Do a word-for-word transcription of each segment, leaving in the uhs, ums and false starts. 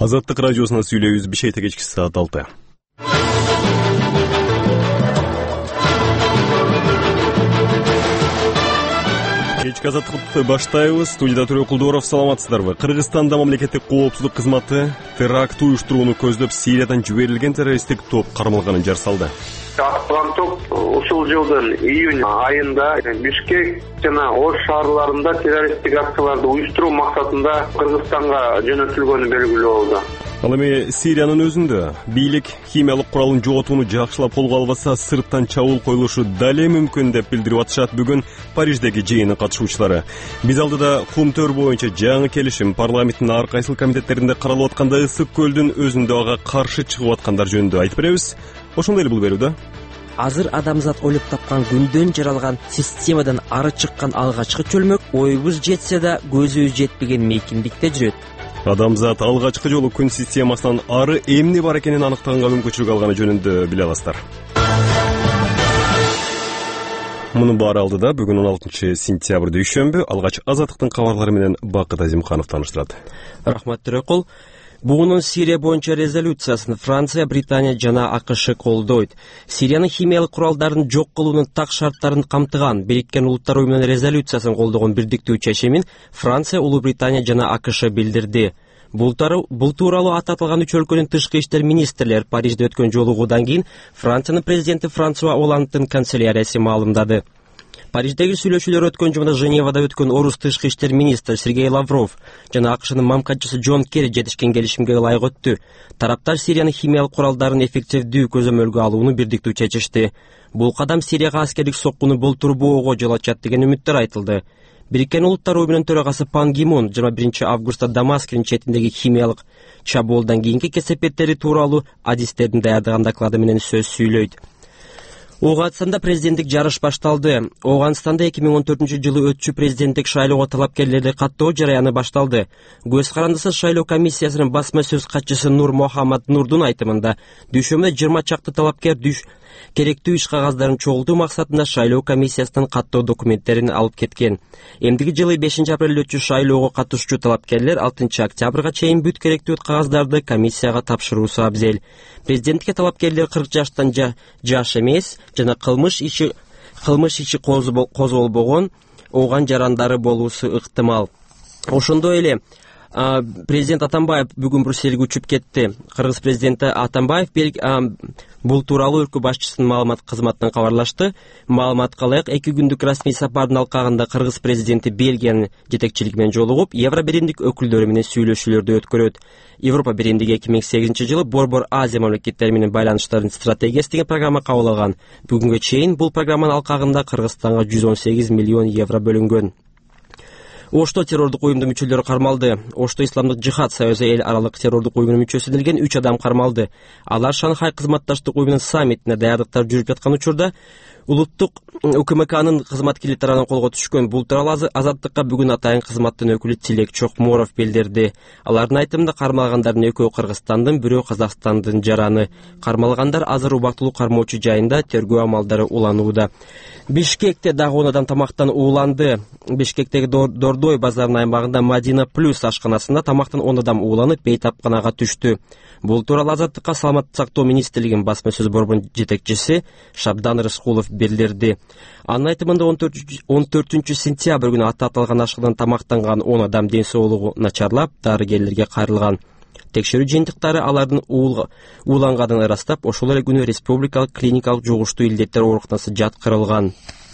Азаттык радиосуна сүйлөйбүз. Бишкекте кечки саат алты. Кечки азаттыкты баштайбыз. Студияда Төрө Кулдоров, саламатсыздарбы? Кыргызстанда мамлекеттик коопсуздук кызматы теракт уюштурууну көздөп Сириядан жиберилген террористтик топ кармалганын жар салды. Атылган топ ушул жылдын июнь айында Бишкек жана Ош шаарларында террористтик акцияларды уюштуруу максатында Кыргызстанга жөнөтүлгөнү белгилүү болду. Ал эми Сириянын өзүндө бийлик химиялык куралын жоготууну жакшылап колго албаса, сырттан чабуул коюлушу дале мүмкүн деп билдирип атышат бүгүн Париждеги жыйынын катышуучулары. Биз алдыда Кумтөр боюнча жаңы келишим парламенттин ар кайсыл комитеттеринде каралып атканда Ысык көлдүн өзүндө ага каршы чыгып аткандар жөнүндө айтып беребиз. Ошондой эле бул берүүдө азыр адамзат ойлоп тапкан күндөн жаралган системадан ары чыккан алгачкы чөлмөк оюбуз жетсе да көзүбүз жетпеген мейкиндикте жүрөт. Адамзат алгачкы жолу күн системасынан ары эмне бар экенин аныктаганга мүмкүнчүлүк алганы жөнүндө биле аласыздар. Мунун баары алдыда бүгүн он алтынчы сентябрь дүйшөмбү алгач азаттыктын кабарлары менен Бакыт Азимканов тааныштырат. Рахмат Төрөкул. Буунун Сирия боюнча резолюциясын Франция, Британия жана АКШ колдойт. Сириянын химиялык куралдарын жок кылуунун так шарттарын камтыган Бириккен Улуттар уюмунун резолюциясын колдогон бирдиктүү чечимин Франция, Улуу Британия жана АКШ билдирди. Бул тууралуу ататылган үч өлкөнүн тышкы иштер министрлери Парижде өткөн жолугуудан кийин Франциянын президенти Франсуа Олландтын канцеляриясы маалымдады. Париждеги сүйлөшүүлөр өткөн жумада Женевада өткөн орус тышкы иштер министри Сергей Лавров жана АКШнын мамкачысы Джон Керри жетишкен келишимге ылайык өттү. Тараптар Сириянын химиялык куралдарын эффективдүү көзөмөлгө алууну бирдиктүү чечишти. Бул кадам Сирияга аскердик соккуну болтурбоого жол ачат деген үмүттөр айтылды. Бириккен Улуттар уюмунун төрагасы Пан Ги Мун жыйырма биринчи августта Дамаскинин четиндеги химиялык чабуулдан кийинки кесепеттери тууралуу адистердин даярдаган доклады менен сөз сүйлөйт. Ооганстанда президенттик жарыш башталды. Ооганстанда эки миң он төртүнчү жылы өтчү президенттик шайлоого талапкерлерди каттоо жарыяны башталды. Көз карандысыз шайлоо комиссиясынын басма сөз катчысы Нур Мохаммад Нурдун айтымында дүйшөмбүдө жыйырма чакты талапкер дүш керектүү иш кагаздарын чогултуу максатында шайлоо комиссиясынан каттоо документтерин алып кеткен. Эмдиги жылы бешинчи апрелде өтчү шайлоого катышуучу талапкерлер алтынчы октябрга чейин бүт керектүү кагаздарды комиссияга тапшыруусу абзел. Президенттикке талапкерлер кырк жаштан жа, жаш эмес жана кылмыш иши кылмыш иши козголбогон ооган жарандары болуусу ыктымал. Ошондой эле президент Атамбаев бүгүн Брюссельге учуп кетти. Кыргыз президенти Атамбаев бул тууралуу өлкө башчысынын маалымат кызматынан кабарлашты. Маалыматка ылайык эки күндүк расмий сапардын алкагында Кыргыз президенти Бельгиянын жетекчилиги менен жолугуп, Евро биримдик өкүлдөрү менен сүйлөшүүлөрдү өткөрөт. Европа биримдиги эки миң сегизинчи жылы Борбор Азия мамлекеттери менен байланыштардын стратегиясы деген программа кабыл алган. Бүгүнгө чейин бул программанын алкагында Кыргызстанга жүз он сегиз миллион евро бөлүнгөн. Ошто террордук уюмдун мүчөлөрү кармалды. Ошто Исламдык жихад союзу эл аралык террордук уюмунун мүчөсү делген үч адам кармалды. Алар Шанхай кызматташтык уюмунун саммитине даярдыктар жүрүп жаткан учурда улуттук УКМКнын кызматкерлери тарабынан колго түшкөн. Бул тууралуу Азаттыкка бүгүн атайын кызматтын өкүлү Тилек Чокморов билдирди. Алардын айтымында кармалгандардын экөө Кыргызстандын, бирөө Казакстандын жараны. Кармалгандар азыр убактылуу кармоочу жайында тергөө амалдары уланууда. Бишкекте дагы он адам тамактан ууланды. Бишкектеги Дордой базарынын аймагында Мадина Плюс ашканасында тамактан он адам ууланып, бейтапканага түштү. Бул тууралуу Азаттыкка саламаттык сактоо министрлигинин басма сөз борборунун жетекчиси Шабдан Рыскулов билдирди. Анын айтымында он төртүнчү сентябрь күнү аты аталган ашкадан тамактанган он адам ден соолугу начарлап, дарыгерлерге кайрылган. Текшерүү жыйынтыктары алардын ууланганын ырастап, ошол эле күнү республикалык клиникалык жугуштуу илдеттер ооруканасы жаткырылган.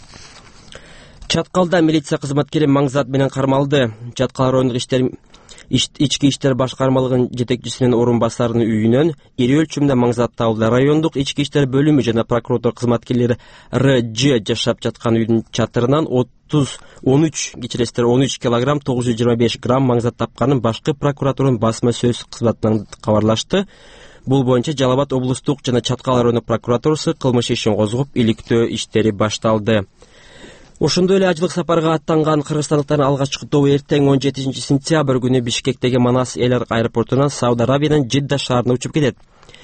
Чаткалда милиция кызматкери Маңзат менен кармалды. Чаткал райондук иштер ички иштер башкармалыгынын жетекчисинин орун басарынын үйүнөн ири өлчөмдө Маңзат табылды. Райондук ички иштер бөлүмү жана прокуратура кызматкерлери Р Ж жашап жаткан үйдүн чатырынан он үч кечиресиздер он үч килограмм тогуз жүз жыйырма беш грамм Маңзат тапканын башкы прокуратуранын басма сөз кызматынан кабарлашты. Бул боюнча Жалал Абад облустук жана Чаткал райондук прокуратурасы кылмыш ишин козгоп, иликтөө иштери башталды. Ошондой эле ажылык сапарга аттанган кыргызстандыктардын алгачкы тобу эртең он жетинчи сентябрь күнү Бишкектеги Манас эл аэропортунан Сауд Арабиянын Жидда шаарына учуп кетет.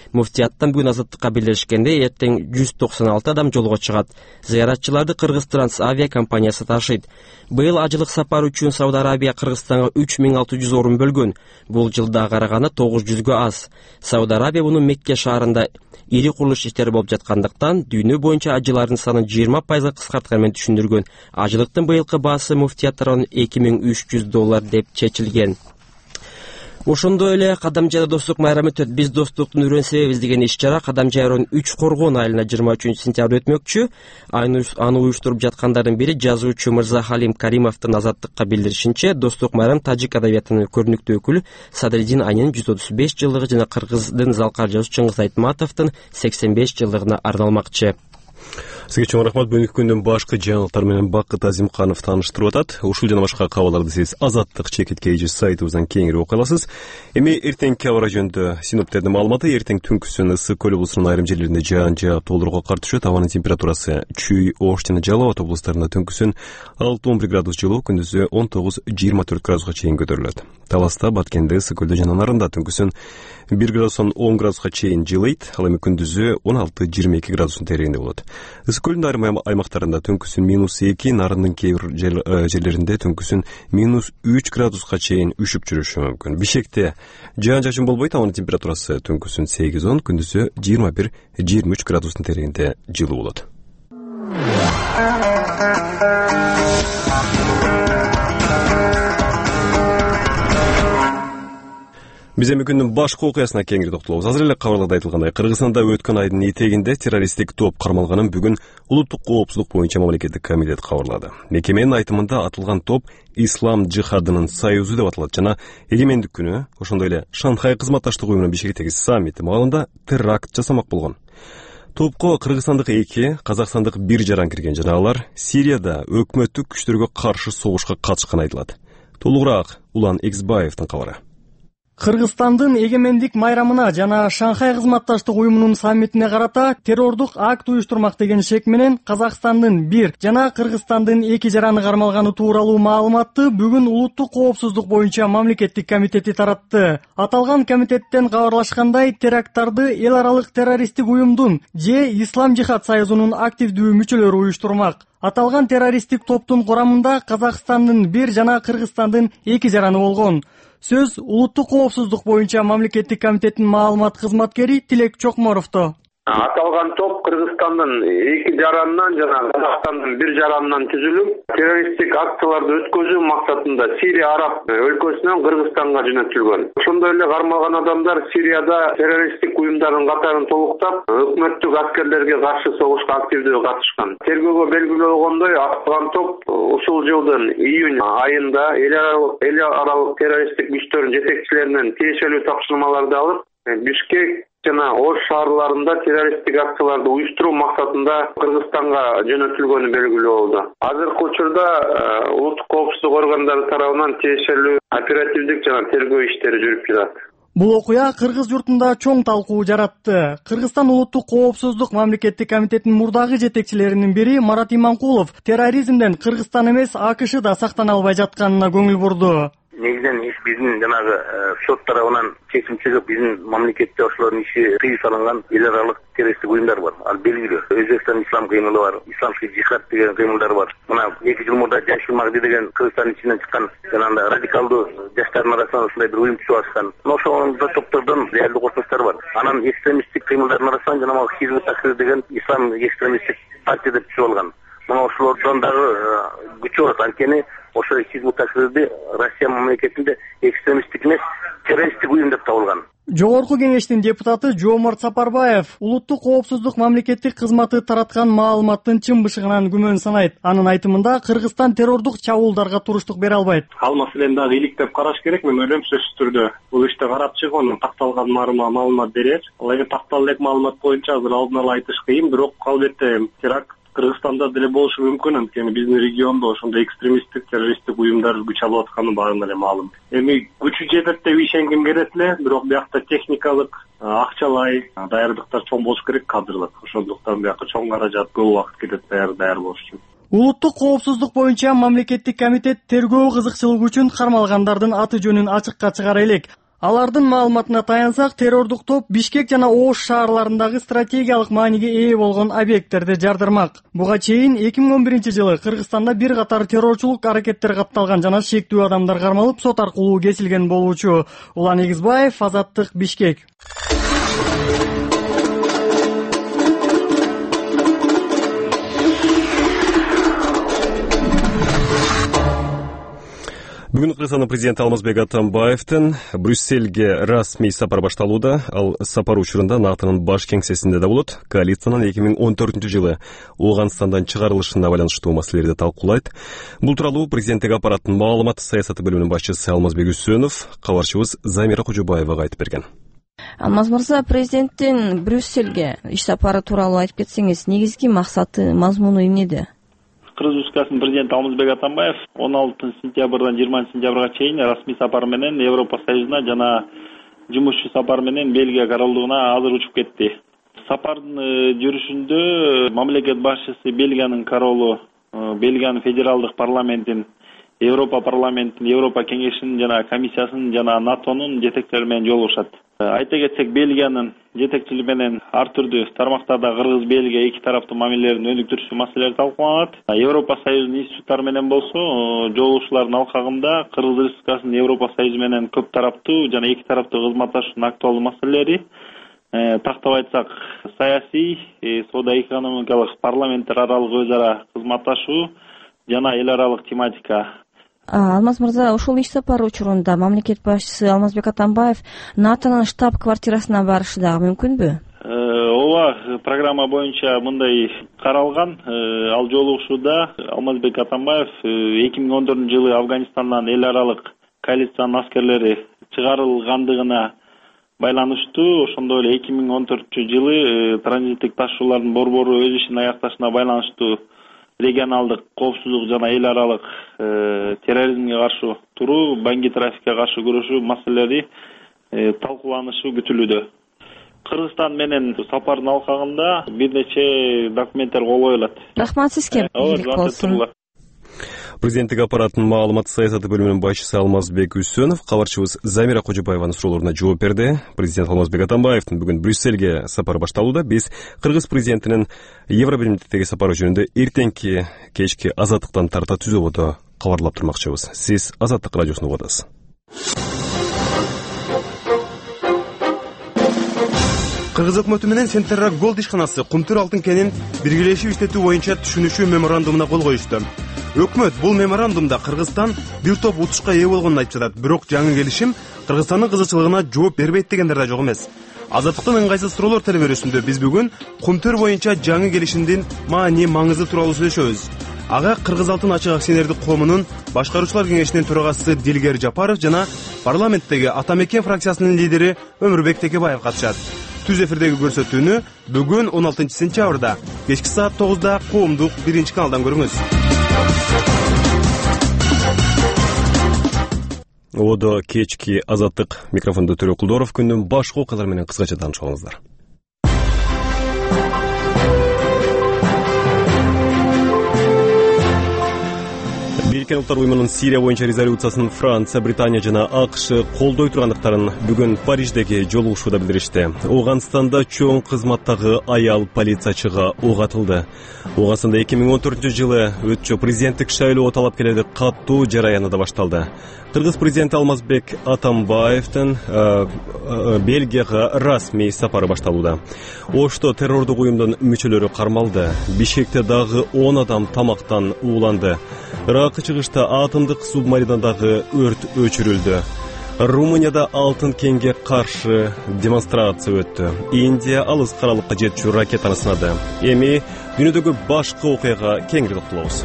Муфтияттан бүгүн Азаттыкка билдиришкендей, эртең жүз токсон алты адам жолго чыгат. Зыяратчыларды Кыргыз Транс авиа компаниясы ташыйт. Быйыл ажылык сапар үчүн Сауд Арабия Кыргызстанга үч миң алты жүз орун бөлгөн. Бул жылда караганда тогуз жүзгө аз. Сауд Арабия муну Мекке шаарында ири курулуш иштери болуп жаткандыктан дүйнө боюнча ажылардын санын жыйырма пайызга кыскартканын түшүндүргөн. Ажылыктын быйылкы баасы муфтият тарабынан эки миң үч жүз доллар деп чечилген. Ошондой эле Кадам жайда достук майрамы өтөт. Биз достуктун үрөн себебиз деген иш-чара Кадам жай районунун үч коргон айылына жыйырма үчүнчү сентябрь өтмөкчү. Аны уюштуруп жаткандардын бири жазуучу Мырза Халим Каримовдун Азаттыкка билдиришинче, достук майрам тажик адабиятынын көрүнүктүү өкүлү Садриддин Айнын жүз отуз беш жылдыгы жана Кыргыздын залкар жазуучу Чыңгыз Айтматовдун сексен беш жылдыгына арналмакчы. Сизге чоң рахмат. Бүгүнкү күндүн башкы жаңылыктар менен Бакыт Азимканов тааныштырып атат. Ушул жана башка кабарларды сиз Азаттык чекит кейжи сайтыбыздан кеңири окуй аласыз. Эми эртеңки аба жөнүндө синоптиктердин маалыматы: эртең түнкүсүн Ысык көл облусунун айрым жерлеринде жаан жаап толтурууга кар түшөт. Абанын температурасы Чүй, Ош жана Жалал Абад облустарында түнкүсүн алты он бир градус жылуу, күндүзү он тогуз жыйырма төрт градуска чейин көтөрүлөт. Таласта, Баткенде, Ысык көлдө жана нарында түнкүсүн бир градустан он градуска чейин жылыйт. Ал эми күндүзү он алты жыйырма эки градустун тереңинде болот. Ысык көлдүн айрым аймактарында түнкүсүн минус эки, нарындын кээ бир жерлеринде түнкүсүн минус үч градуска чейин үшүп жүрүшү мүмкүн. Бишкекте жаан чачын болбойт. Абанын температурасы түнкүсүн сегиз он, күндүзү жыйырма бир жыйырма үч градустун тереңинде жылуу болот. Биз эми күндүн башкы окуясына кеңири токтолобуз. Азыр эле кабарларда айтылгандай, Кыргызстанда өткөн айдын этегинде террористтик топ кармалганын бүгүн улуттук коопсуздук боюнча мамлекеттик комитет кабарлады. Мекеменин айтымында атылган топ Ислам жихадынын союзу деп аталат жана эгемендик күнү, ошондой эле Шанхай кызматташтык уюмунун Бишкектеги саммити маалында теракт жасамак болгон. Топко кыргызстандык эки, казакстандык бир жаран кирген жана алар Сирияда өкмөттүк күчтөргө каршы согушка катышканы айтылат. Толугураак Улан Эксбаевдин кабары. Кыргызстандын эгемендик майрамына жана Шанхай кызматташтык уюмунун саммитине карата террордук акт уюштурмак деген шек менен Казакстандын бир жана Кыргызстандын эки жараны кармалганы тууралуу маалыматты бүгүн улуттук коопсуздук боюнча мамлекеттик комитети таратты. Аталган комитеттен кабарлашкандай, теракттарды эл аралык террористтик уюмдун же Ислам жихад союзунун активдүү мүчөлөрү уюштурмак. Аталган террористтик топтун курамында Казакстандын бир жана Кыргызстандын эки жараны болгон. Сөз улуттук коопсуздук боюнча мамлекеттик комитеттин маалымат кызматкери Тилек Чокморовдо. Аталган топ Кыргызстандын эки жаранынан жана Казакстандын бир жаранынан түзүлүп, террористтик акцияларды өткөзүү максатында Сирия араб өлкөсүнөн Кыргызстанга жөнөтүлгөн. Ошондой эле кармалган адамдар Сирияда террористтик уюмдардын катарын толуктап, өкмөттүк аскерлерге каршы согушка активдүү катышкан. Тергөөгө белгилүү болгондой, аталган топ ушул жылдын июнь айында эл аралык террористтик күчтөрдүн жетекчилеринен тиешелүү тапшырмаларды алып, Бишкек жана Ош шаарларында террористтик акцияларды уюштуруу максатында Кыргызстанга жөнөтүлгөнү белгилүү болду. Азыркы учурда улуттук коопсуздук органдары тарабынан тиешелүү оперативдик жана тергөө иштери жүрүп жатат. Бул окуя кыргыз журтунда чоң талкуу жаратты. Кыргызстан улуттук коопсуздук мамлекеттик комитетинин мурдагы жетекчилеринин бири Марат Иманкулов терроризмден Кыргызстан эмес АКШ да сактана албай жатканына көңүл бурду. Негизинен иш биздин жанагы сот тарабынан чечим чыгып, биздин мамлекетте ошолордун иши тыюу салынган эл аралык террористтик уюмдар бар. Ал белгилүү. Өзбекстан ислам кыймылы бар, исламский жихад деген кыймылдар бар. Мына эки жыл мурда Жашыл Магди деген Кыргызстандын ичинен чыккан жанагы радикалдуу жаштардын арасынан ушундай бир уюм түзүп аткан. Ошондой топтордон реалдуу кошумчтар бар. Анан экстремисттик кыймылдардын арасынан жанагы Хизбут Тахрир деген ислам экстремисттик партия деп түзүп алган. Мына ошолордон дагы күчү бар. Анткени ошо Хизбут Тахрирди Россия мамлекетинде экстремисттик эмес, террористтик уюм деп табылган. Жогорку кеңештин депутаты Жоомарт Сапарбаев улуттук коопсуздук мамлекеттик кызматы тараткан маалыматтын чын бышыгынан күмөн санайт. Анын айтымында Кыргызстан террордук чабуулдарга туруштук бере албайт. Ал маселени дагы иликтеп караш керек. Мен ойлойм, сөзсүз түрдө бул ишти карап чыгып, анан такталган маалымат берер. Ал эми такталып элек маалымат боюнча азыр алдын ала айтыш кыйын, бирок албетте теракт Кыргызстанда деле болушу мүмкүн, анткени биздин региондо ошондой экстремисттик, террористтик уюмдар күч алып атканы баарына эле маалым. Эми күчү жетет деп ишенгим келет эле, бирок биякта техникалык, акчалай даярдыктар чоң болуш керек, кадрлык. Ошондуктан биякка чоң каражат, көп убакыт кетет даяр даяр болуш үчүн. Улуттук коопсуздук боюнча мамлекеттик комитет тергөө кызыкчылыгы үчүн кармалгандардын аты жөнүн ачыкка чыгара элек. Алардын маалыматына таянсак, террордук топ Бишкек жана Ош шаарларындагы стратегиялык мааниге ээ болгон объекттерди жардырмак. Буга чейин эки миң он биринчи жылы Кыргызстанда бир катар террорчулук аракеттери катталган жана шектүү адамдар кармалып, сот аркылуу кесилген болуучу. Улан Эгизбаев, Азаттык, Бишкек. Бүгүн Кыргызстандын президенти Алмазбек Атамбаевдин Брюссельге расмий сапары башталууда. Ал сапар учурунда НАТОнун баш кеңсесинде да болот. Коалициянын эки миң он төртүнчү жылы Ооганстандан чыгарылышына байланыштуу маселелерди талкуулайт. Бул тууралуу президенттик аппараттын маалымат саясаты бөлүмүнүн башчысы Алмазбек Үсөнов кабарчыбыз Замира Кожобаевага айтып берген. Алмаз мырза, президенттин Брюссельге иш сапары тууралуу айтып кетсеңиз, негизги максаты, мазмуну эмнеде? Кыргыз Республикасынын президенти Алмазбек Атамбаев он алтынчы сентябрдан жыйырманчы сентябрга чейин расмий сапар менен Европа Союзуна жана жумушчу сапар менен Бельгия королдугуна азыр учуп кетти. Сапардын жүрүшүндө мамлекет башчысы Бельгиянын королу, Бельгиянын федералдык парламентин, Европа парламентин, Европа кеңешинин жана комиссиясынын жана НАТОнун жетекчилери менен жолугушат. Айта кетсек, Бельгиянын жетекчилиги менен ар түрдүү тармактарда Кыргыз-Бельгия эки тараптуу мамилелерин өнүктүрүүчү маселелер талкууланат. Европа Союзунун институттары менен болсо, жолугушуулардын алкагында Кыргыз Республикасынын Европа Союзу менен көп тараптуу жана эки тараптуу кызматташуунун актуалдуу маселелери, тактап айтсак, саясий, соода-экономикалык, парламенттер аралык өз ара кызматташуу жана эл аралык тематика. Алмаз мырза, ушул иш сапары учурунда мамлекет башчысы Алмазбек Атамбаев НАТОнун штаб-квартирасына барышы дагы мүмкүнбү? Ооба, программа боюнча мындай каралган. Ал жолугушууда Алмазбек Атамбаев эки миң он төртүнчү жылы Афганистандан эл аралык коалициянын аскерлери чыгарылгандыгына байланыштуу, ошондой эле эки миң он төртүнчү жылы транзиттик ташуулардын борбору өз ишин аякташына байланыштуу регионалдык коопсуздук жана эл аралык терроризмге каршы туруу, баңги трафикке каршы күрөшүү маселелери талкууланышы күтүлүүдө. Кыргызстан менен сапардын алкагында бир нече документтер кол коюлат. Рахмат сизге. Президенттик аппараттын маалымат саясаты бөлүмүнүн башчысы Алмазбек Үсөнов кабарчыбыз Замира Кожобаеванын суроолоруна жооп берди. Президент Алмазбек Атамбаевдин бүгүн Брюссельге сапары башталууда. Биз Кыргыз президентинин Евробиримдиктеги сапары жөнүндө эртеңки кечки Азаттыктан тарта түзөбөдө кабарлап турмакчыбыз. Сиз Азаттык радиосун угуп атасыз. Кыргыз өкмөтү менен Сентерра Голд ишканасы Кумтур алтын кенин биргелешип иштетүү боюнча түшүнүшүү меморандумуна кол коюшту. Өкмөт бул меморандумда Кыргызстан бир топ утушка ээ болгонун айтып жатат. Бирок жаңы келишим Кыргызстандын кызыкчылыгына жооп бербейт дегендер да жок эмес. Азаттыктын ыңгайсыз суроолор телебөрүсүндө биз бүгүн Кумтур боюнча жаңы келишимдин маани маңызы тууралуу сүйлөшөбүз. Ага Кыргыз алтын ачык акционердик коомунун башкаруучулар кеңешинин төрагасы Дилгер Жапаров жана парламенттеги Атамекен фракциясынын лидери Өмүрбек Текебаев катышат. Түз эфирдеги көрсөтүүнү бүгүн он алтынчы сентябрда кечки саат тогузда коомдук биринчи каналдан көрүңүз. Одо кечки Азаттык, микрофондо Төрө Кулдоров. Күндүн башка окуялары менен кыскача таанышыңыздар. Бириккен Улуттар уюмунун Сирия боюнча резолюциясын Франция, Британия жана АКШ колдой тургандыктарын бүгүн Париждеги жолугушууда билдиришти. Ооганстанда чоң кызматтагы аял полициячыга ок атылды. Ооганстанда эки миң он төртүнчү жылы өтчү президенттик шайлоо талап келеди каттуу жараяны да башталды. Кыргыз президенти Алмазбек Атамбаевдин Бельгияга расмий сапары башталууда. Ошто террордук уюмдун мүчөлөрү кармалды. Бишкекте дагы он адам тамактан ууланды. Ирак чыгышта атомдук субмаринадагы өрт өчүрүлдү. Румынияда алтын кенге каршы демонстрация өттү. Индия алыс каралыкка жетчү ракетаны сынады. Эми дүйнөдөгү башка окуяга кеңири токтолобуз.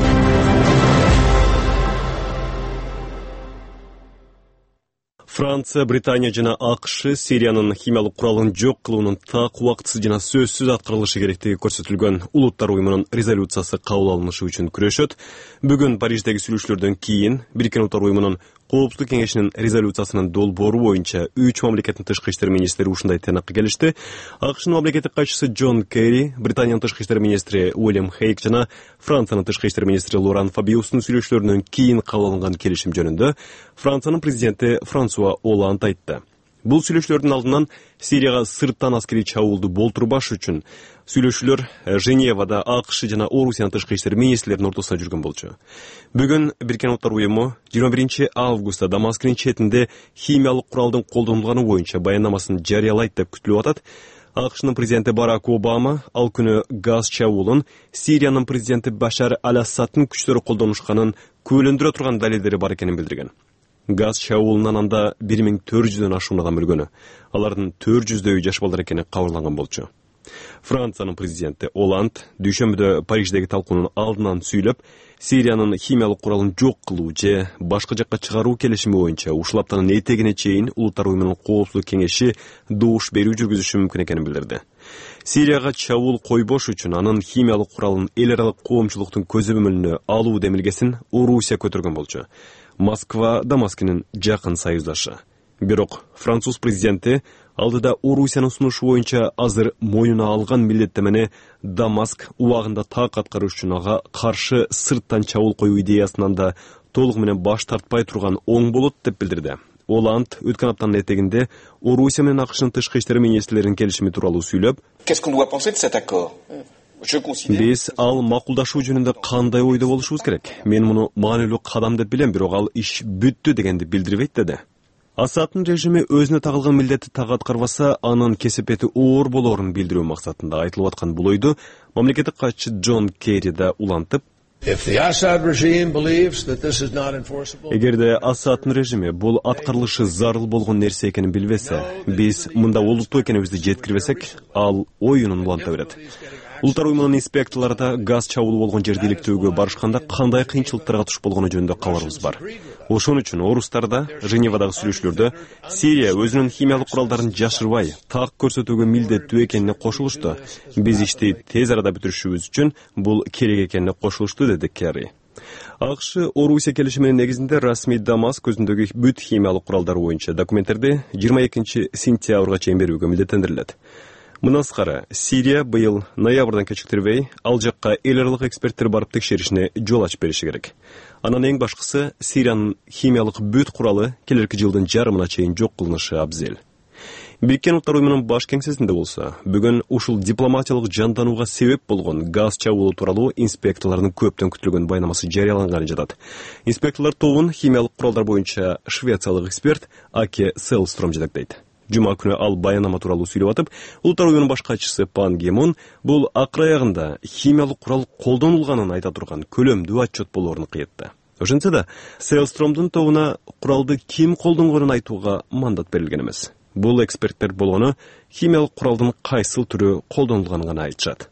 Франция, Британия жана АКШ Сириянын химиялык куралын жок кылуунун так убактысыз жана сөзсүз аткарылышы керектиги көрсөтүлгөн Улуттар уюмунун резолюциясы кабыл алынышы үчүн күрөшөт. Бүгүн Париждеги сүйлөшүүлөрдөн кийин Бириккен Улуттар уюмунун Коопсуздук кеңешинин резолюциясынын долбоору боюнча үч мамлекеттин тышкы иштер министри ушундай тыйнакка келишти. АКШнын мамлекеттик катчысы Джон Керри, Британиянын тышкы иштер министри Уильям Хейк жана Франциянын тышкы иштер министри Лоран Фабиустун сүйлөшүүлөрүнөн кийин кабыл алынган келишим жөнүндө Франциянын президенти Франсуа Олланд айтты. Бул сүйлөшүүлөрдүн алдынан Сирияга сырттан аскерий чабуулду болтурбаш үчүн сүйлөшүүлөр Женевада АКШ жана Орусиянын тышкы иштер министрлеринин ортосунда жүргөн болчу. Бүгүн Бириккен Улуттар уюму жыйырма биринчи августта Дамаскдин четинде химиялык куралдын колдонулганы боюнча баяндамасын жарыялайт деп күтүлүп атат. АКШнын президенти Барак Обама ал күнү газ чабуулун Сириянын президенти Башар Аль-Асадтын күчтөрү колдонушканын күбөлөндүрө турган далилдери бар экенин билдирген. Газ чабуулунан анда бир миң төрт жүздөн ашуун адам өлгөнү. Алардын төрт жүздөйү жаш балдар экени кабарланган болчу. Франциянын президенти Оланд дүйшөмбүдө Париждеги талкуунун алдынан сүйлөп, Сириянын химиялык куралын жок кылуу же башка жакка чыгаруу келишими боюнча ушул аптанын этегине чейин Улуттар уюмунун коопсуздук кеңеши добуш берүү жүргүзүшү мүмкүн экенин билдирди. Сирияга чабуул койбош үчүн анын химиялык куралын эл аралык коомчулуктун көзөмөлүнө алуу демилгесин Орусия көтөргөн болчу. Москва Дамаскинин жакын союздашы. Бирок француз президенти алдыда Орусиянын сунушу боюнча азыр моюна алган милдеттемени Дамаск убагында так аткарыш үчүн ага каршы сырттан чабуул коюу идеясынан да толук менен баш тартпай турган оң болот деп билдирди. Оланд өткөн аптанын этегинде Орусия менен АКШнын тышкы иштер министрлеринин келишими тууралуу сүйлөп, биз ал макулдашуу жөнүндө кандай ойдо болушубуз керек? Мен муну маанилүү кадам деп билем, бирок ал иш бүттү дегенди билдирбейт деди. Асадтын режими өзүнө тагылган милдетти так аткарбаса, анын кесепети оор болоорун билдирүү максатында айтылып аткан бул ойду мамлекеттик катчы Джон Керри да улантып, эгерде Асадтын режими бул аткарылышы зарыл болгон нерсе экенин билбесе, биз мында олуттуу экенибизди жеткирбесек, ал оюнун уланта берет. Улуттар уюмунун инспекторлору да газ чабуулу болгон жерди иликтөөгө барышканда кандай кыйынчылыктарга туш болгону жөнүндө кабарыбыз бар. Ошон үчүн орустар да Женевадагы сүйлөшүүлөрдө Сирия өзүнүн химиялык куралдарын жашырбай, так көрсөтүүгө милдеттүү экенине кошулушту. Биз ишти тез арада бүтүрүшүбүз үчүн бул керек экенине кошулушту, деди Керри. АКШ Орусия келишиминин негизинде расмий Дамаск өзүндөгү бүт химиялык куралдар боюнча документтерди жыйырма экинчи сентябрга чейин берүүгө милдеттендирилет. Мындан сырткары, Сирия быйыл ноябрдан кечиктирбей ал жакка эл аралык эксперттер барып текшеришине жол ачып бериши керек. Анан эң башкысы Сириянын химиялык бүт куралы келерки жылдын жарымына чейин жок кылынышы абзел. Бириккен Улуттар уюмунун баш кеңсесинде болсо, бүгүн ушул дипломатиялык жанданууга себеп болгон газ чабуулу тууралуу инспекторлордун көптөн күтүлгөн баяндамасы жарыяланганы жатат. Инспекторлор тобун химиялык куралдар боюнча швециялык эксперт Аке Селстром жетектейт. Жума күнү ал баяндама тууралуу сүйлөп атып, Улуттар уюмунун баш катчысы Пан Ги Мун бул акыр аягында химиялык курал колдонулганын айта турган көлөмдүү отчет болоорун кыйытты. Ошентсе да, Селстромдун тобуна куралды ким колдонгонун айтууга мандат берилген эмес. Бул эксперттер болгону химиялык куралдын кайсыл түрү колдонулганын гана айтышат.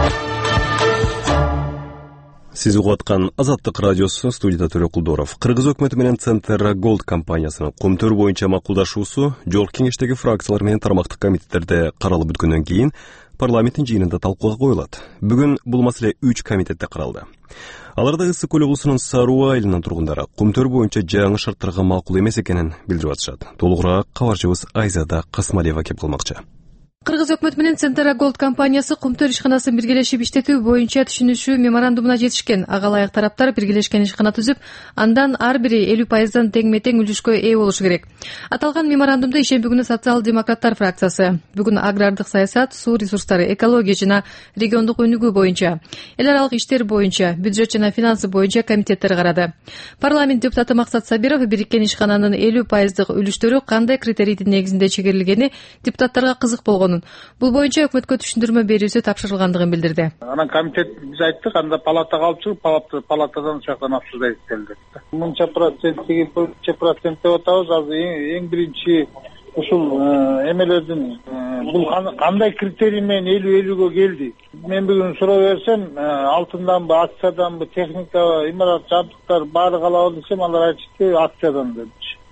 Сиз угуп аткан Азаттык радиосу, студияда Төлө Кулдоров. Кыргыз өкмөтү менен Центра Голд компаниясынын комтөр боюнча макулдашуусу жогорку кеңештеги фракциялар менен тармактык комитеттерде каралып бүткөндөн кийин парламенттин жыйынында талкууга коюлат. Бүгүн бул маселе үч комитетте каралды. Аларда Ысык көл облусунун Саруу айылынын тургундары комтөр боюнча жаңы шарттарга макул эмес экенин билдирип атышат. Толугураак кабарчыбыз Айзада Касмалиева кеп калмакчы. Кыргыз өкмөтү менен Центра Голд компаниясы Кумтөр ишканасын биргелешип иштетүү боюнча түшүнүшүү меморандумуна жетишкен. Ага ылайык тараптар биргелешкен ишкана түзүп, андан ар бири элүү пайыздан теңме-тең үлүшкө ээ болушу керек. Аталган меморандумду ишемби күнү социал-демократтар фракциясы, бүгүн агрардык саясат, суу ресурстары, экология жана региондук өнүгүү боюнча, эл аралык иштер боюнча, бюджет жана финансы боюнча комитеттер карады. Парламент депутаты Максат Сабиров бириккен ишкананын элүү пайыздык үлүштөрү кандай критерийдин негизинде чегерилгени депутаттарга кызык болгонун, бул боюнча өкмөткө түшүндүрмө берүүсү тапшырылгандыгын билдирди. Анан комитет биз айттык, анда палатага алып чыгып, палатадан ушактан обсуждать этелди. Мынча процент, сегизинчи процент деп атабыз. Азыр эң биринчи ушул эмелердин бул кандай критерий менен элүү элүүгө келди? Мен бүгүн суроо берсем, алтынданбы, акцияданбы, техника, имарат, жабдыктар баары калабы десем, алар айтышты акциядан депчи.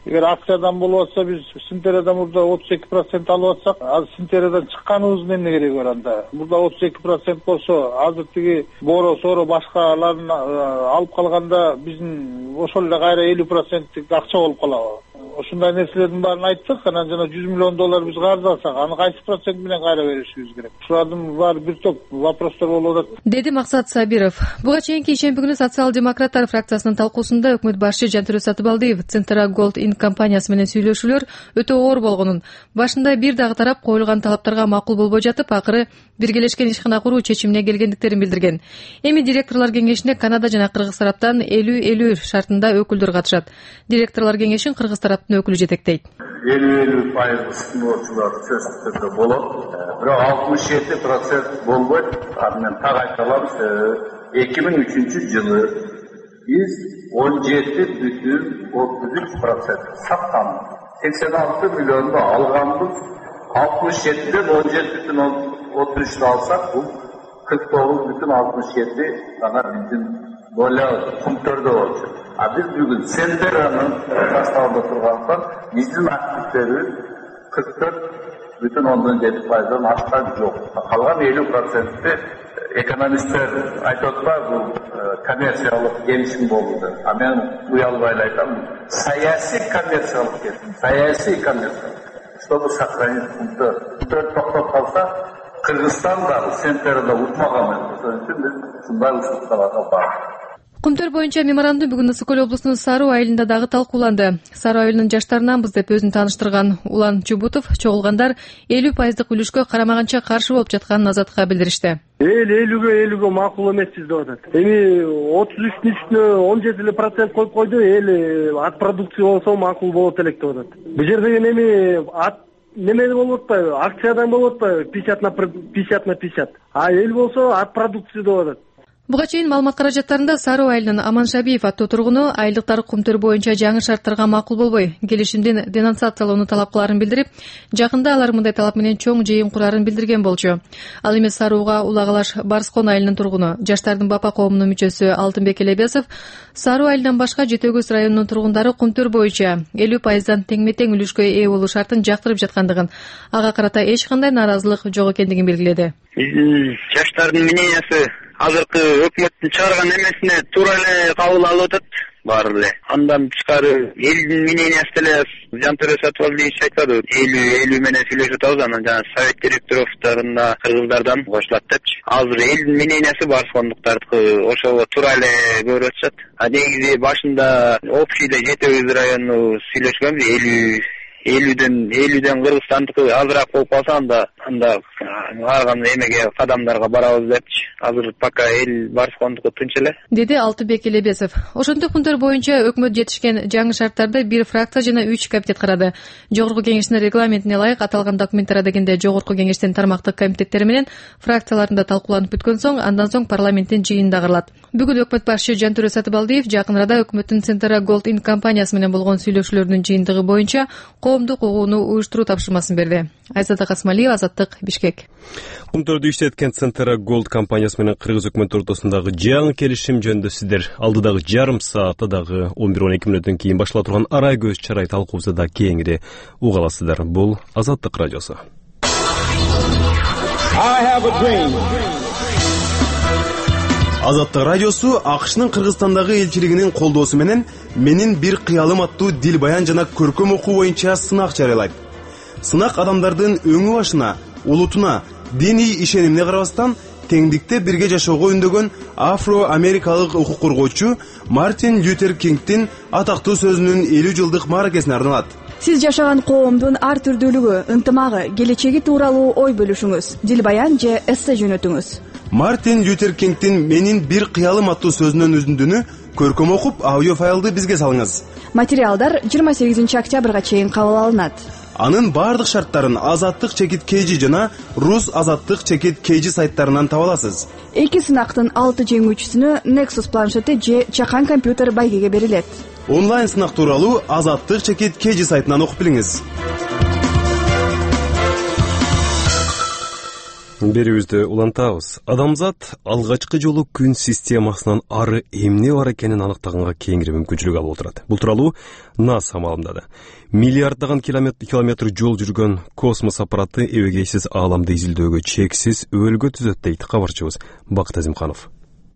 эгер акциядан болуп атса, биз Синтериядан мурда отуз эки процент алып атсак, азыр Синтериядан чыкканыбыздын эмне кереги бар анда? Мурда отуз эки процент болсо, азыр тиги боро, соро башкаларын алып калганда биздин ошол эле кайра элүү проценттик акча болуп калабы? Ошондой нерселердин баарын айттык. Анан жана жүз миллион доллар биз карыз алсак, аны кайсы процент менен кайра беришибиз керек? Ушулардын баары бир топ вопростор болуп атат, деди Максат Сабиров. Буга чейинки ишемби күнү социал-демократтар фракциясынын талкуусунда өкмөт башчы Жантүрө Сатыбалдиев Центра Голд Инк компаниясы менен сүйлөшүүлөр өтө оор болгонун, башында бир дагы тарап коюлган талаптарга макул болбой жатып, акыры биргелешкен ишкана куруу чечимине келгендиктерин билдирген. Эми директорлор кеңешине Канада жана Кыргыз тараптан элүү элүү шартында өкүлдөр катышат. Директорлор кеңешин Кыргыз тараптын өкүлү жетектейт. элүү элүү пайыз ысынуучулар сөзсүз түрдө болот. Бирок алтымыш жети процент болбойт. Андан так айта алабыз, эки миң үчүнчү жылы биз он жети бүтүн отуз үч процент сатканбыз. сексен алты миллионду алганбыз. алтымыш жетиден он жети бүтүн отуз үчтү алсак, бул кырк тогуз бүтүн алтымыш жети гана биздин доля кумтөрдө болчу. А биз бүгүн Сентеранын составында тургандыктан биздин активдерибиз кырк төрт бүтүн ондон жети пайыздан ашкан жок. Калган элүү процентти экономисттер айтып атпайбы, бул коммерциялык келишим болду деп. А мен уялбай эле айтам, саясий коммерциялык келишим, саясий коммерциялык. Чтобы сохранить пункты. Төрт токтоп калса, Кыргызстан дагы Сентерада утмаган эмес. Ошон үчүн биз ушундай услуктарга бардык. Кумтөр боюнча меморандум бүгүн Ысык Көл облусунун Саруу айылында дагы талкууланды. Саруу айылынын жаштарынанбыз деп өзүн тааныштырган Улан Чубутов чогулгандар элүү пайыздык үлүшкө карамаганча каршы болуп жатканын Азаттыкка билдиришти. Эл элүүгө элүүгө макул эмеспиз деп атат. Эми отуз үчтүн үстүнө он жети эле процент коюп койду. Эл ат продукция болсо макул болот элек деп атат. Бул жерде эми ат неме болуп атпайбы? Акциядан болуп атпайбы? пятьдесят на пятьдесят на пятьдесят. А эл болсо ат продукция деп атат. Буга чейин маалымат каражаттарында Саруу айылынын Аман Шабиев аттуу тургуну айылдыктар Кумтөр боюнча жаңы шарттарга макул болбой, келишимдин денонсациялоону талап кыларын билдирип, жакында алар мындай талап менен чоң жыйын курарын билдирген болчу. Ал эми Сарууга Улагалаш Барскон айылынын тургуну, жаштардын Бапа коомунун мүчөсү Алтынбек Элебесов Саруу айылынан башка Жети Өгүз районунун тургундары Кумтөр боюнча элүү пайыздан теңме-тең үлүшкө ээ болуу шартын жактырып жаткандыгын, ага карата эч кандай нааразылык жок экендигин белгиледи. Биздин жаштардын мнениясы азыркы өкмөттүн чыгарган эмесине туура эле кабыл алып атат баары эле. Андан тышкары элдин мнениясы деле Жантүрө Сатыбалдиевич айтады, элүү элүү менен сүйлөшүп атабыз, анан жана совет директорлорунда кыргыздардан кошулат депчи. Азыр элдин мнениясы барскондуктардыкы ошого туура эле көрүп атышат. А негизи башында общийде Жети Өгүз району сүйлөшкөнбүз, элүү элүүдөн элүүдөн Кыргызстандыкы азыраак болуп калса, анда анда ар кандай эмеге кадамдарга барабыз депчи. Азыр пока эл Барскондуку тынч эле, деди Алтынбек Элебесов. Ошондой Кумтөр боюнча өкмөт жетишкен жаңы шарттарды бир фракция жана үч комитет карады. Жогорку кеңештин регламентине ылайык аталган документтер адегенде жогорку кеңештин тармактык комитеттери менен фракцияларында талкууланып бүткөн соң, андан соң парламенттин жыйынында каралат. Бүгүн өкмөт башчы Жантүрө Сатыбалдиев жакын арада өкмөттүн Центра Голд Инк компаниясы менен болгон сүйлөшүүлөрдүн жыйынтыгы боюнча коомдук угууну уюштуруу тапшырмасын берди. Айзада Касмалиева, Азаттык, Бишкек. Кумтөрдү иштеткен Центра Голд компаниясы менен Кыргыз өкмөтү ортосундагы жаңы келишим жөнүндө сиздер алдыдагы жарым саатта дагы он бир он эки мүнөттөн кийин баштала турган арай көз чарай талкуубузда да кеңири уга аласыздар. Бул Азаттык радиосу. Азаттык радиосу АКШнын Кыргызстандагы элчилигинин колдоосу менен менин бир кыялым аттуу дил баян жана көркөм окуу боюнча сынак жарыялайт. Сынак адамдардын өңү башына, улутуна, диний ишенимине карабастан теңдикте бирге жашоого үндөгөн афро-америкалык укук коргоочу Мартин Лютер Кингдин атактуу сөзүнүн элүү жылдык мааракесине арналат. Сиз жашаган коомдун ар түрдүүлүгү, ынтымагы, келечеги тууралуу ой бөлүшүңүз, дил баян же эссе жөнөтүңүз. Мартин Лютер Кингдин менин бир кыялым аттуу сөзүнүн үзүндүнү көркөм окуп, аудио файлды бизге салыңыз. Материалдар жыйырма сегизинчи октябрга чейин кабыл алынат. Анын бардык шарттарын Азаттык чекит kg жана Рус Азаттык чекит kg сайттарынан таба аласыз. Эки сынактын алты жеңүүчүсүнө Nexus планшети же чакан компьютер байгеге берилет. Онлайн сынак тууралуу Азаттык чекит kg сайтынан окуп билиңиз. берүүбүздү улантабыз. Адамзат алгачкы жолу күн системасынан ары эмне бар экенин аныктаганга кеңири мүмкүнчүлүк алып отурат. Бул тууралуу НАСА маалымдады. Миллиарддаган километр жол жүргөн космос аппараты эбегейсиз ааламды изилдөөгө чексиз өлгө түзөт дейт кабарчыбыз Бакыт Азимканов.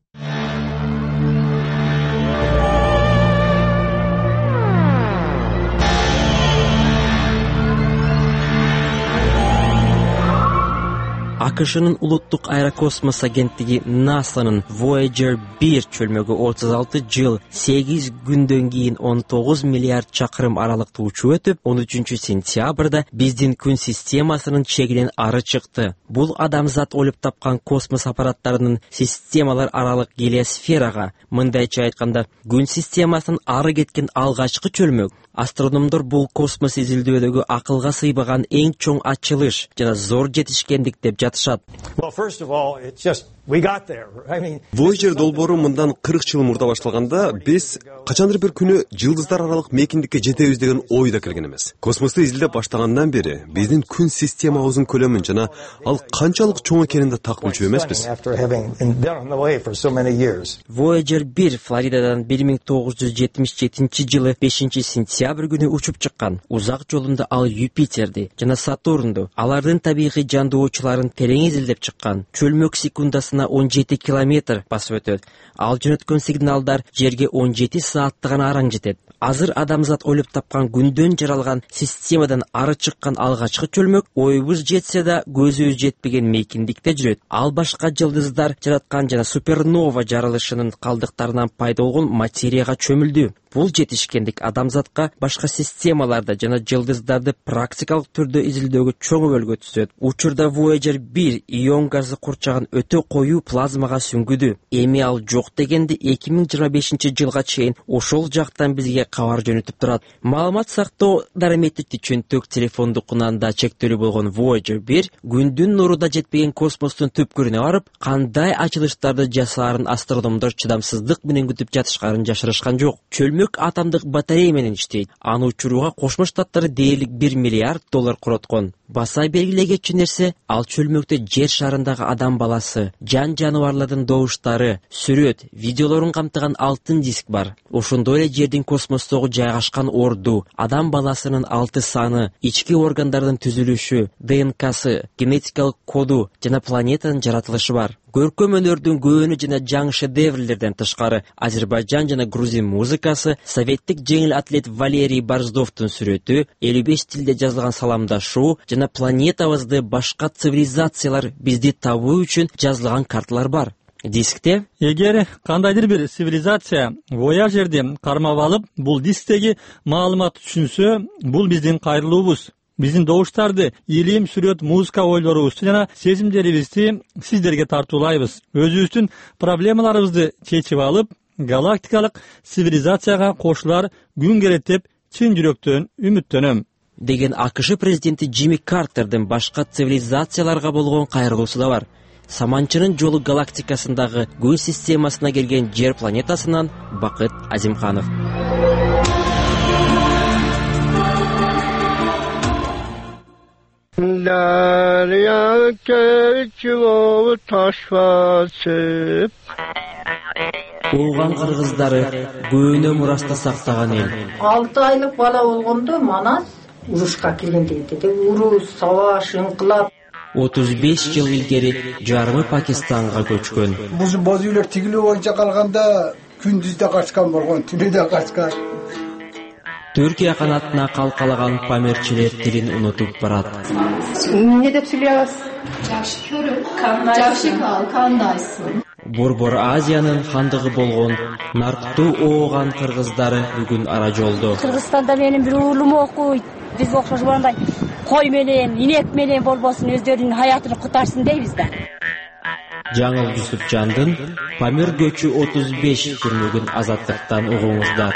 АКШнын улуттук аэрокосмос агенттиги НАСАнын Voyager бир чөлмөгү отуз алты жыл сегиз күндөн кийин он тогуз миллиард чакырым аралыкты учуп өтүп, он үчүнчү сентябрда биздин күн системасынын чегинен ары чыкты. Бул адамзат ойлоп тапкан космос аппараттарынын системалар аралык гелиосферага, мындайча айтканда, күн системасынын ары кеткен алгачкы чөлмөк. Астрономдор бул космос изилдөөдөгү акылга сыйбаган эң чоң ачылыш жана зор жетишкендик деп жатышат. Voyager долбоору мындан кырк жыл мурда башталганда, биз качандыр бир күнү жылдыздар аралык мейкиндикке жетебиз деген ой да келген эмес. Космосту изилдеп баштагандан бери биздин күн системабыздын көлөмүн жана ал канчалык чоң экенин да так билчү эмеспиз. Voyager бир Флоридадан бир миң тогуз жүз жетимиш жетинчи жылы бешинчи сентябрь күнү учуп чыккан. Узак жолунда ал Юпитерди жана Сатурнду, алардын табигый жандоочуларын терең изилдеп чыккан. Чөлмөк секундасына он жети километр басып өтөт. Ал жөнөткөн сигналдар жерге он жети саатты гана араң жетет. Азыр адамзат ойлоп тапкан күндөн жаралган системадан ары чыккан алгачкы чөлмөк оюбуз жетсе да көзүбүз жетпеген мейкиндикте жүрөт. Ал башка жылдыздар жараткан жана супернова жарылышынын калдыктарынан пайда болгон материяга чөмүлдү. Бул жетишкендик адамзатка башка системаларды жана жылдыздарды практикалык түрдө изилдөөгө чоң өбөлгө түзөт. Учурда Voyager бир ион газы курчаган өтө коюу плазмага сүңгүдү. Эми ал жок дегенде эки миң жыйырма бешинчи жылга чейин ошол жактан бизге кабар жөнөтүп турат. Маалымат сактоо дараметти чөнтөк телефондук кунанда чектелүү болгон Voyager бир күндүн нуру да жетпеген космостун түпкүрүнө барып, кандай ачылыштарды жасаарын астрономдор чыдамсыздык менен күтүп жатышкарын жашырышкан жок. Чөлмөк атомдук батарея менен иштейт. Аны учурууга Кошмо Штаттар дээрлик бир миллиард доллар короткон. Баса белгилегечи нерсе, ал чөлмөктө жер шарындагы адам баласы, жан жаныбарлардын добуштары, сүрөт, видеолорун камтыган алтын диск бар. Ошондой эле жердин космостогу жайгашкан орду, адам баласынын алты саны, ички органдардын түзүлүшү, ДНКсы, генетикалык коду жана планетанын жаратылышы бар. Көркөм өнөрдүн көөнү жана жаңы шедеврлерден тышкары Азербайжан жана Грузин музыкасы, советтик жеңил атлет Валерий Борздовдун сүрөтү, элүү беш тилде жазылган саламдашуу жана планетабызды башка цивилизациялар бизди табуу үчүн жазылган карталар бар. Дискте эгер кандайдыр бир цивилизация Voyager'ди кармап алып, бул дисктеги маалыматты түшүнсө, бул биздин кайрылуубуз. Биздин добуштарды, илим, сүрөт, музыка ойлорубузду жана сезимдерибизди сиздерге тартуулайбыз. Өзүбүздүн проблемаларыбызды чечип алып, галактикалык цивилизацияга кошулар күн керет деп чын жүрөктөн үмүттөнөм. Деген АКШ президенти Джимми Картердин башка цивилизацияларга болгон кайрылуусу да бар. Саманчынын жолу галактикасындагы күн системасына келген жер планетасынан Бакыт Азимканов. Derya keçiyor taş basıp Ооган кыргыздары көөнө мураста сактаган эл. алты айлык бала болгондо Манас урушка киргенде деди. Уруш, саваш, инкылап. отуз беш жыл илгери жарымы Пакистанга көчкөн. Бул боз үйлөр тигилүү боюнча калганда күндүздө качкан болгон, түнүдө качкан. Түркия канатына калкалаган Памирчилер тилин унутуп барат. Эмне деп сүйлөйбүз? Жакшы көрүп, кандай? Жакшы кал, кандайсың? Борбор Азиянын хандыгы болгон Нарктуу ооган кыргыздары бүгүн ара жолдо. Кыргызстанда менин бир уулум окуйт. Биз окшош болгондой кой менен, инек менен болбосун, өздөрүнүн хаятын кутарсын дейбиз да. Жаңыл Жусупжандын Памир көчү отуз беш күнүгүн азаттыктан угуңуздар.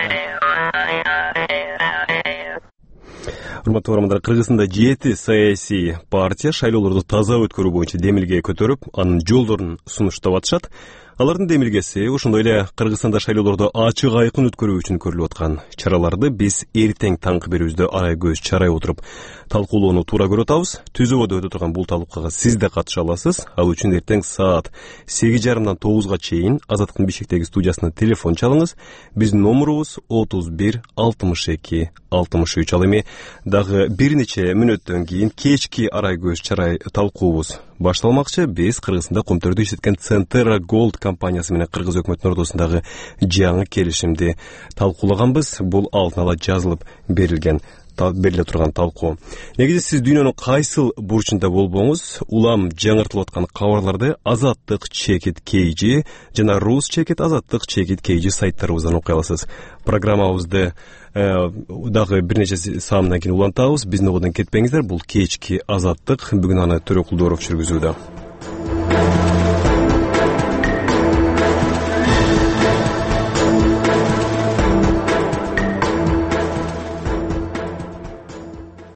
Урматтуу угармандар, Кыргызстанда жети саясий партия шайлоолорду таза өткөрүү боюнча демилге көтөрүп, анын жолдорун сунуштап атышат. Алардын демилгеси ошондой эле Кыргызстанда шайлоолорду ачык айкын өткөрүү үчүн көрүлүп аткан чараларды биз эртең таңкы берүүбүздө арай көз чарай отуруп талкуулоону туура көрүп атабыз. Түзүүбөдө өтө турган бул талкууга сиз да катыша аласыз. Ал үчүн эртең саат сегиз жарымдан тогузга чейин Азаттыктын Бишкектеги студиясына телефон чалыңыз. Биздин номурубуз отуз бир алтымыш эки алтымыш үч. Ал эми дагы бир нече мүнөттөн кийин кечки арай көз чарай талкуубуз башталмакчы. Биз Кыргызстанда комтөрдү иштеткен Центера Голд компаниясы менен Кыргыз өкмөтүнүн ортосундагы жаңы келишимди талкуулаганбыз. Бул алдын ала жазылып берилген бериле турган талкуу. Негизи сиз дүйнөнүн кайсыл бурчунда болбоңуз, улам жаңыртылып аткан кабарларды Азаттык чекит kg жана Рус чекит Азаттык чекит kg сайттарыбыздан окуй аласыз. Программабызды дагы бир нече саамдан кийин улантабыз. Биздин ободон кетпеңиздер. Бул кечки Азаттык. Бүгүн аны Төрөкул Дооров жүргүзүүдө.